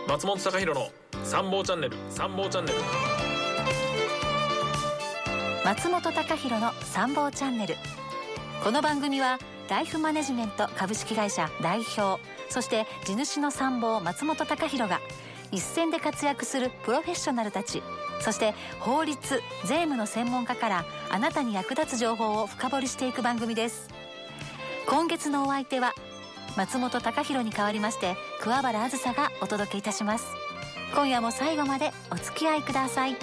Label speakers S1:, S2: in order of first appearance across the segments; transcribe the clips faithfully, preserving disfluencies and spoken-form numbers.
S1: 松本貴弘の参謀チャンネル参謀チャンネル
S2: 松本貴弘の参謀チャンネル。この番組はライフマネジメント株式会社代表、そして地主の参謀松本貴弘が一線で活躍するプロフェッショナルたち、そして法律税務の専門家からあなたに役立つ情報を深掘りしていく番組です。今月のお相手は松本貴弘に代わりまして桑原あずさがお届けいたします。今夜も最後までお付き合いください。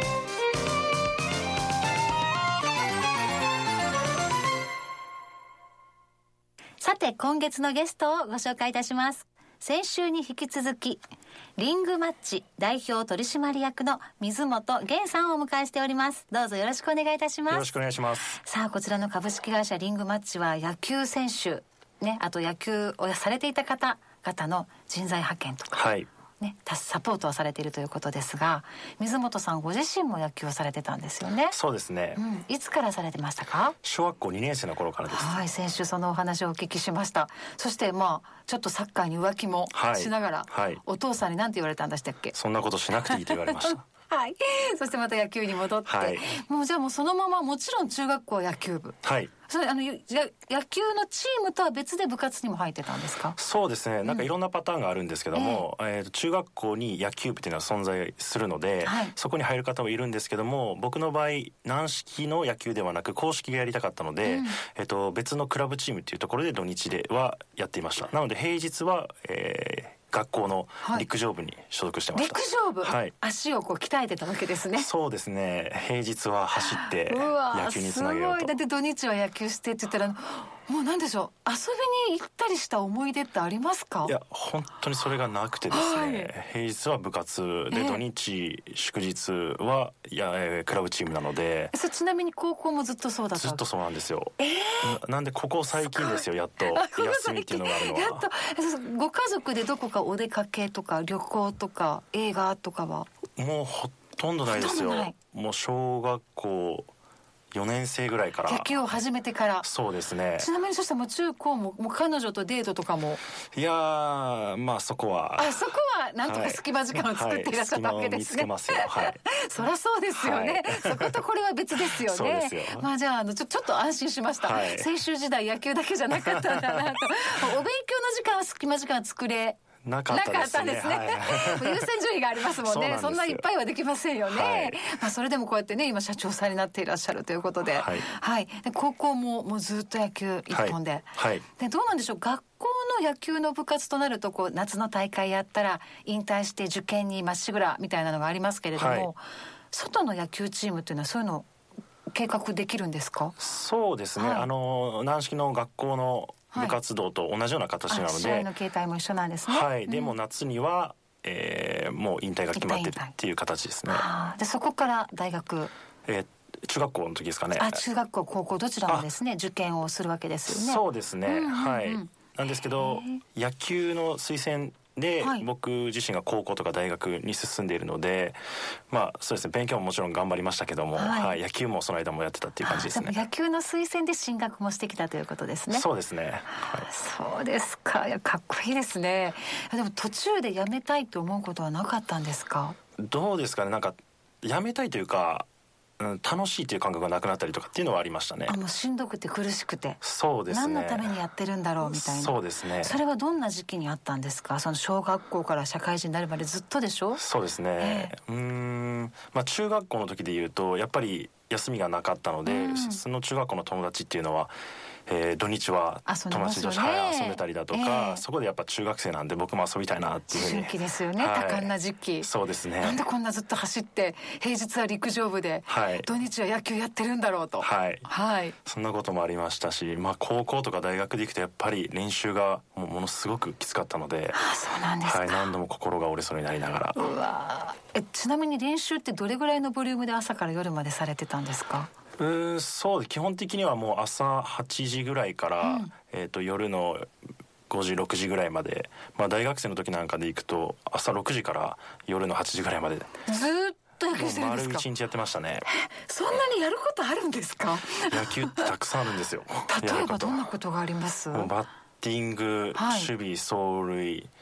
S2: さて、今月のゲストをご紹介いたします。先週に引き続きリングマッチ代表取締役の水本源さんをお迎えしております。どうぞよろしくお願いいたします。
S3: よろしくお願いします。
S2: さあ、こちらの株式会社リングマッチは野球選手ね、あと野球をされていた方々の人材派遣とか、
S3: はい
S2: ね、サポートをされているということですが、水本さんご自身も野球をされてたんですよね。
S3: そうですね、
S2: うん、いつからされてましたか？
S3: 小学校にねん生の頃からです。
S2: はい、先週そのお話をお聞きしました。そしてまあちょっとサッカーに浮気もしながら、
S3: はいはい、
S2: お父さんに何て言われたんでしたっけ？
S3: そんなことしなくていいと言われました
S2: はい、そしてまた野球に戻って、はい、もうじゃあもうそのままもちろん中学校は野球部、
S3: はい
S2: それあの野球のチームとは別で部活にも入ってたんですか？
S3: そうですね、なんかいろんなパターンがあるんですけども、うんえー、と中学校に野球部っていうのは存在するので、はい、そこに入る方もいるんですけども、僕の場合軟式の野球ではなく硬式がやりたかったので、うんえー、と別のクラブチームっていうところで土日ではやっていました。なので平日は、えー学校の陸上部に所属してました。
S2: 陸上部、はい、足をこう鍛えてたわけですね。
S3: そうですね、平日は走って野球につなげようと。
S2: すごい。だって土日は野球してって言ったらもうなんでしょう、遊びに行ったりした思い出ってありますか？
S3: いや本当にそれがなくてですね、はい、平日は部活で、土日祝日はいや、えー、クラブチームなので。
S2: それちなみに高校もずっとそうだった？
S3: ずっとそうなんですよ、
S2: えー、
S3: な, なんでここ最近ですよ、やっと休みっていうのがあるのは。
S2: やっとご家族でどこかお出かけとか旅行とか映画とかは？
S3: もうほとんどないですよ。もう小学校よねん生ぐらいから。
S2: 野球を始めてから。
S3: そうですね。
S2: ちなみにそしたらもう中高も、もう彼女とデートとかも？
S3: いやーまあそこは
S2: あそこはなんとか隙間時間を作っていらっしゃったわけですね。
S3: はいはい、隙間を見つけますよ、はい、そ
S2: りゃそうですよね、はい、そことこれは別ですよね。
S3: そうですよ。
S2: まあじゃあ、あのちょ、ちょっと安心しました、はい、青春時代野球だけじゃなかったんだなとお勉強の時間は隙間時間作れ
S3: なかったですね。
S2: なかったですね、はい、優先順位がありますもんね。 そ, そんないっぱいはできませんよね、はいまあ、それでもこうやってね今社長さんになっていらっしゃるということで、はいはい、で高校ももうずっと野球一本で、はいはい、でどうなんでしょう、学校の野球の部活となるとこう夏の大会やったら引退して受験にまっしぐらみたいなのがありますけれども、はい、外の野球チームっていうのはそういうの計画できるんですか？
S3: そうですね、はい、あの軟式の学校の部活動と同じような形なので、はい、
S2: 試合の形態も一緒なんですね。
S3: はい、でも夏には、えー、もう引退が決まってるっていう形ですね。
S2: あでそこから大学、
S3: えー、中学校の時ですかね。
S2: あ中学校高校どちらもですね受験をするわけですよね。
S3: そうですね、うんうんうん、はいなんですけど野球の推薦で、はい、僕自身が高校とか大学に進んでいるので、まあそうですね、勉強ももちろん頑張りましたけども、はいはい、野球もその間もやってたっていう感じですね。
S2: でも野球の推薦で進学もしてきたということですね。
S3: そうですね、
S2: はい、そうですか。いやかっこいいですね。でも途中で辞めたいと思うことはなかったんですか？
S3: どうですかね、なんか辞めたいというかうん、楽しいという感覚がなくなったりとかっていうのはありましたね。
S2: あもうしんどくて苦しくて。
S3: そうですね。
S2: 何のためにやってるんだろうみたいな。
S3: そうですね。
S2: それはどんな時期にあったんですか？その小学校から社会人になるまでずっとでしょ？そうです
S3: ね、えー、うーん、まあ、中学校の時でいうとやっぱり休みがなかったので、うん、その中学校の友達っていうのはえー、土日は友達同士、はい、遊んでたりだとか、えー、そこでやっぱ中学生なんで僕も遊びたいなっていうふうに。
S2: 思春期ですよね、はい、多感な時期。
S3: そうですね。
S2: なんでこんなずっと走って平日は陸上部で、はい、土日は野球やってるんだろうと、
S3: はいはい、そんなこともありましたし、まあ、高校とか大学で行くとやっぱり練習がもうものすごくきつかったので。
S2: あそうなんですか、
S3: はい、何度も心が折れそうになりながら。
S2: うわえちなみに練習ってどれぐらいのボリュームで朝から夜までされてたんですか？
S3: うーそう基本的にはもう朝はちじぐらいから、うんえー、と夜のごじろくじぐらいまで、まあ、大学生の時なんかで行くと朝ろくじから夜のはちじぐらいまでずっ
S2: と野球してるんですか？
S3: 丸一日やってましたね。
S2: そんなにやることあるんですか？
S3: 野球ってたくさんあるんですよ
S2: 例えばどんなことがあります？
S3: バッティング、はい、守備走塁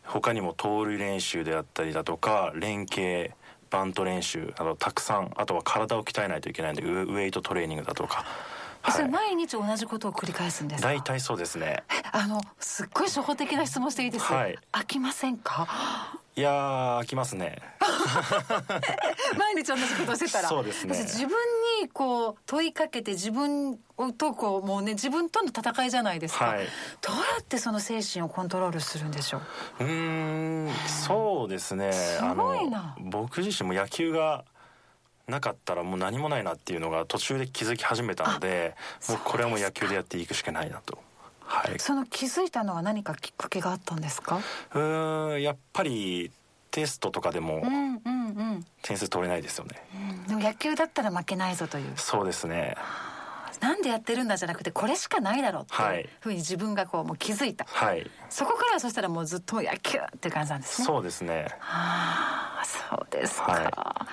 S3: 他にも盗塁練習であったりだとか連携バント練習あのたくさん、あとは体を鍛えないといけないのでウェイトトレーニングだとか、
S2: はい、それ毎日同じことを繰り返すんですか？
S3: 大体そうですね。
S2: あのすっごい初歩的な質問していいですか？はい、飽きませんか？
S3: いやー飽きますね
S2: 毎日同じことをしてたら。
S3: そうですね。
S2: 自分にこう問いかけて自分とこうもうね自分との戦いじゃないですか、はい、どうやってその精神をコントロールするんでしょう？う
S3: ーんそうですね。
S2: すごいな。
S3: あの僕自身も野球がなかったらもう何もないなっていうのが途中で気づき始めたので、もうこれはもう野球でやっていくしかないなと。はい、そ
S2: の気づいたのは何かきっかけがあったんですか？
S3: うーんやっぱりテストとかでも点数取れないですよね、
S2: うんうんうん、でも野球だったら負けないぞという。
S3: そうですね。
S2: なんでやってるんだじゃなくてこれしかないだろうっていうふうに自分がこうもう気づいた、はい、そこからはそしたらもうずっと野球っていう感じなんですね。
S3: そうですね。
S2: はあそうですか、はい、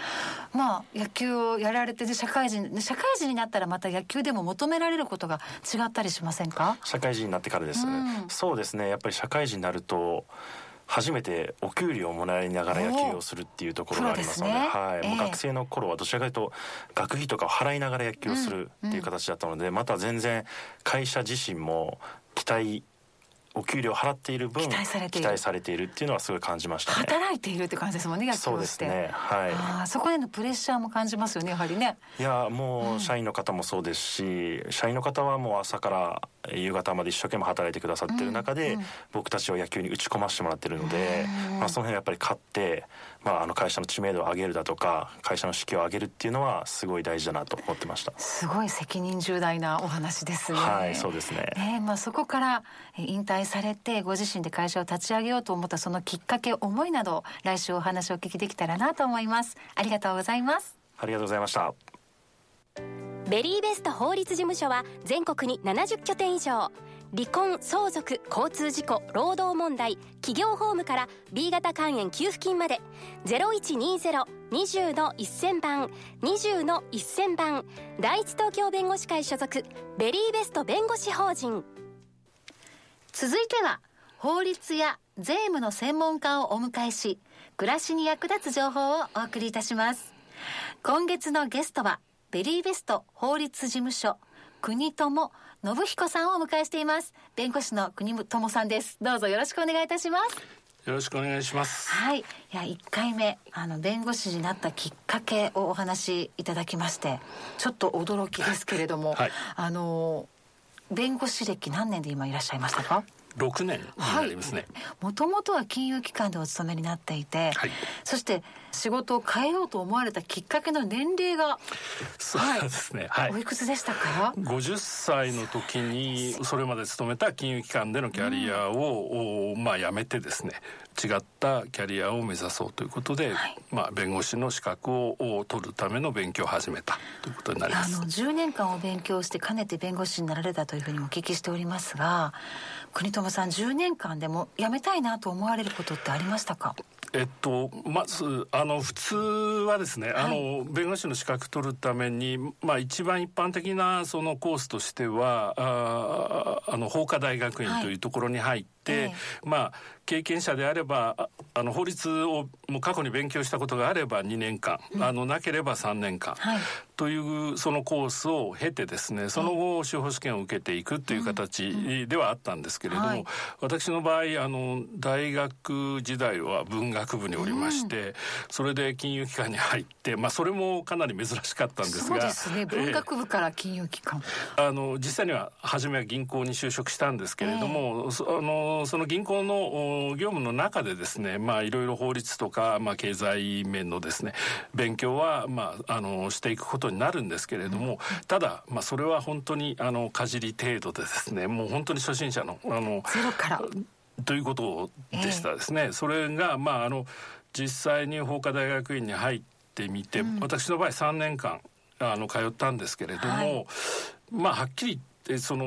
S2: まあ野球をやられて社会人社会人になったらまた野球でも求められることが違ったりしませんか？
S3: 社会人になってからですね、うん、そうですね。やっぱり社会人になると初めてお給料をもらいながら野球をするっていうところがありますので、ね、はい、えー、もう学生の頃はどちらかというと学費とかを払いながら野球をするっていう形だったので、うんうん、また全然会社自身も期待お給料を払っている分期待されている、期待されているっていうのはすごい感じましたね。
S2: 働いているって感じですもんね、野球をして。
S3: そうですね、はい、
S2: あそこでのプレッシャーも感じますよねやはりね。
S3: いやもう社員の方もそうですし、うん、社員の方はもう朝から夕方まで一生懸命働いてくださってる中で、うんうん、僕たちを野球に打ち込ませてもらってるので、まあ、その辺やっぱり勝って、まあ、あの会社の知名度を上げるだとか会社の士気を上げるっていうのはすごい大事だなと思ってました。
S2: すごい責任重大なお話ですね。
S3: はいそうですね、
S2: ねまあ、そこから引退されてご自身で会社を立ち上げようと思ったそのきっかけ思いなど来週お話をお聞きできたらなと思います。ありがとうございます。
S3: ありがとうございました。
S4: ベリーベスト法律事務所は全国にななじゅっきょてん以上、離婚、相続、交通事故、労働問題、企業法務から B 型肝炎給付金まで ゼロいちにゼロ にじゅうのせんばんにじゅうのせんばん第一東京弁護士会所属ベリーベスト弁護士法人。
S2: 続いては法律や税務の専門家をお迎えし暮らしに役立つ情報をお送りいたします。今月のゲストはベリーベスト法律事務所国友信彦さんをお迎えしています。弁護士の国友さんです。どうぞよろしくお願いいたします。
S5: よろしくお願いします。
S2: はい、いやいっかいめあの弁護士になったきっかけをお話しいただきましてちょっと驚きですけれども、はい、あの弁護士歴何年で今いらっしゃいましたか？
S5: ろくねんになりますね。
S2: もともとは金融機関でお勤めになっていて、はい、そして仕事を変えようと思われたきっかけの年齢が
S5: そうですね、はい、
S2: おいくつでしたか？
S5: ごじゅっさいの時にそれまで勤めた金融機関でのキャリアを、うん、まあ辞めてですね違ったキャリアを目指そうということで、はい、まあ、弁護士の資格を取るための勉強を始めたということになります。
S2: あのじゅうねんかんを勉強してかねて弁護士になられたというふうにお聞きしておりますが、国友さんじゅうねんかんでも辞めたいなと思われることってありましたか？
S5: えっと、まずあの普通はですね、はい、あの弁護士の資格取るために、まあ、一番一般的なそのコースとしてはああの法科大学院というところに入って、はいええ、まあ経験者であればあの法律をもう過去に勉強したことがあればにねんかん、うん、あのなければさんねんかん、はい、というそのコースを経てですねその後司法試験を受けていくという形ではあったんですけれども、うんうんはい、私の場合あの大学時代は文学部におりまして、うん、それで金融機関に入って、まあ、それもかなり珍しかったんですが
S2: そうですね文学部から金融機関、
S5: えー、あの実際には初めは銀行に就職したんですけれども、えー、そ, あのその銀行の業務の中でですね、まあ、いろいろ法律とか、まあ、経済面のですね勉強は、まあ、あのしていくことになるんですけれども、うん、ただ、まあ、それは本当にあのかじり程度でですねもう本当に初心者のあの
S2: ゼロから
S5: ということでしたですね、えー、それが、まあ、あの実際に法科大学院に入ってみて、うん、私の場合さんねんかんあの通ったんですけれども、はい、まあはっきり言ってその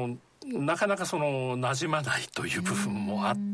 S5: なかなかその馴染まないという部分もあって、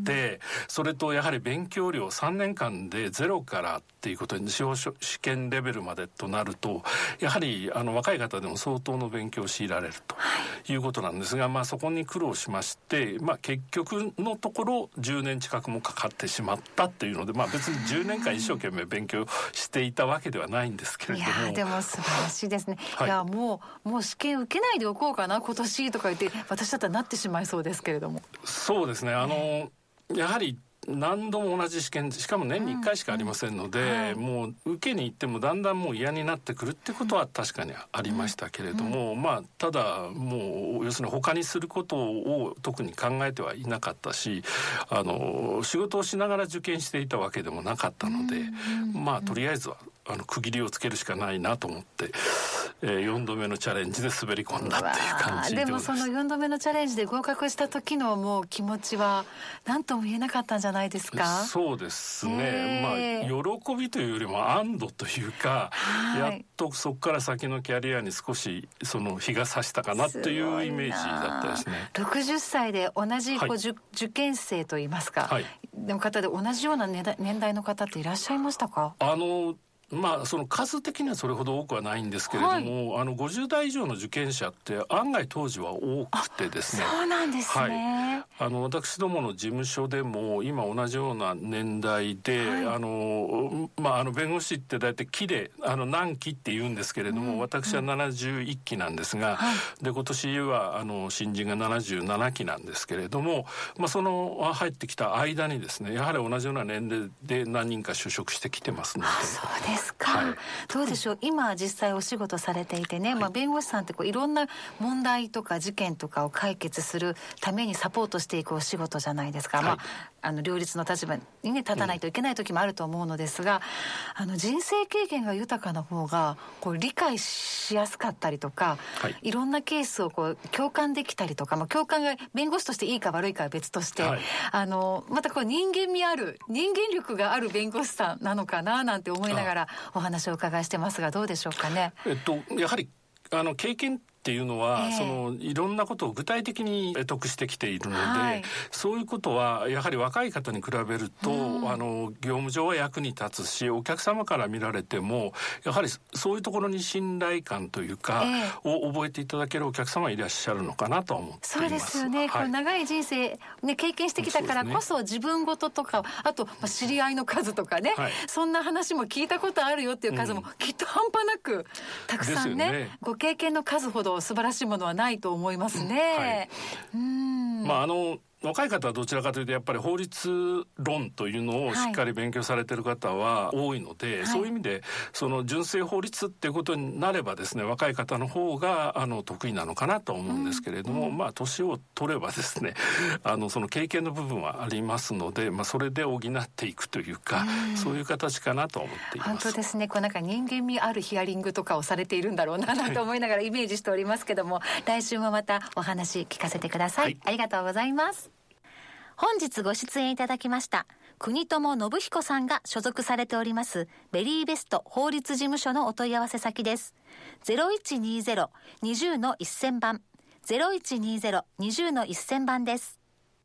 S5: それとやはり勉強量さんねんかんでゼロからっていうことに司法試験レベルまでとなると、やはりあの若い方でも相当の勉強を強いられるということなんですが、まあ、そこに苦労しまして、まあ、結局のところじゅうねん近くもかかってしまったっていうので、まあ、別にじゅうねんかん一生懸命勉強していたわけではないんですけれども。
S2: いやでも素晴らしいですね、はい、いやもう、もう試験受けないでおこうかな今年とか言って私だったらなってしまいそうですけれども。
S5: そうですね、あのやはり何度も同じ試験、しかも年にいっかいしかありませんので、うんうんはい、もう受けに行ってもだんだんもう嫌になってくるってことは確かにありましたけれども、うんうん、まあただもう要するに他にすることを特に考えてはいなかったし、あの仕事をしながら受験していたわけでもなかったので、うんうん、まあとりあえずはあの区切りをつけるしかないなと思って、えー、よんどめのチャレンジで滑り込んだっていう感じで
S2: でもそのよんどめのチャレンジで合格した時のもう気持ちは何とも言えなかったんじゃないですか。
S5: そうですね、まあ喜びというよりも安堵というか、やっとそこから先のキャリアに少しその日が差したかなというイメージだったですね。
S2: ろくじゅっさいで同じこう、はい、受, 受験生といいますか、はい、の方で同じような年代、年代の方っていらっしゃいましたか。
S5: あのまあ、その数的にはそれほど多くはないんですけれども、はい、あのごじゅうだい以上の受験者って案外当時は多くてですね。
S2: そうなんですね、
S5: はい、あの私どもの事務所でも今同じような年代で、はい、あのまあ、あの弁護士って大体期であの何期って言うんですけれども、うん、私はななじゅういっきなんですが、はい、で今年はあの新人がななじゅうななきなんですけれども、まあ、その入ってきた間にですね、やはり同じような年齢で何人か就職してきてますので。
S2: そうですですか、はい、どうでしょう、今実際お仕事されていてね、はい、まあ、弁護士さんってこういろんな問題とか事件とかを解決するためにサポートしていくお仕事じゃないですか、はい、まあ、あの両立の立場に、ね、立たないといけない時もあると思うのですが、うん、あの人生経験が豊かな方がこう理解しやすかったりとか、はい、いろんなケースをこう共感できたりとか、まあ、共感が弁護士としていいか悪いかは別として、はい、あのまたこう人間味ある人間力がある弁護士さんなのかななんて思いながらお話をお伺いしてますが、どうでしょうかね。
S5: えっと、やはりあの経験っていうのは、えー、そのいろんなことを具体的に得得してきているので、はい、そういうことはやはり若い方に比べると、うん、あの業務上は役に立つし、お客様から見られてもやはりそういうところに信頼感というか、えー、を覚えていただけるお客様いらっしゃるのかなと思っています。
S2: そうですよね、はい、この長い人生、ね、経験してきたからこそ自分事とか、あと、まあ、知り合いの数とかね、はい、そんな話も聞いたことあるよっていう数もきっと半端なくたくさん ね, ねご経験の数ほど素晴らしいものはないと思いますね、はい、うーん、
S5: まああの若い方はどちらかというとやっぱり法律論というのをしっかり勉強されている方は多いので、はい、そういう意味でその純正法律っていうことになればですね、若い方の方があの得意なのかなと思うんですけれども、うん、まあ年を取ればですね、あのその経験の部分はありますので、まあ、それで補っていくというか、うん、そういう形かなと思っています。
S2: 本当ですね、こうなんか人間味あるヒアリングとかをされているんだろうななんて思いながらイメージしておりますけども、来週もまたお話聞かせてください、はい、ありがとうございます。本日ご出演いただきました国友信彦さんが所属されておりますベリーベスト法律事務所のお問い合わせ先です。 ゼロいちにゼロ にじゅうのせん 番 ゼロいちにゼロ にじゅうのせん 番です。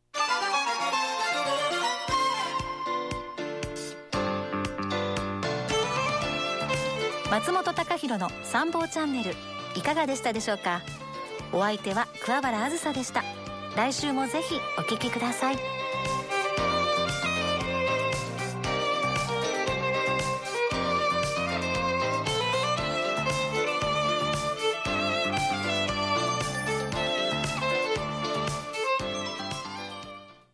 S2: 松本貴弘の参謀チャンネルいかがでしたでしょうか。お相手は桑原あずさでした。来週もぜひお聞きください。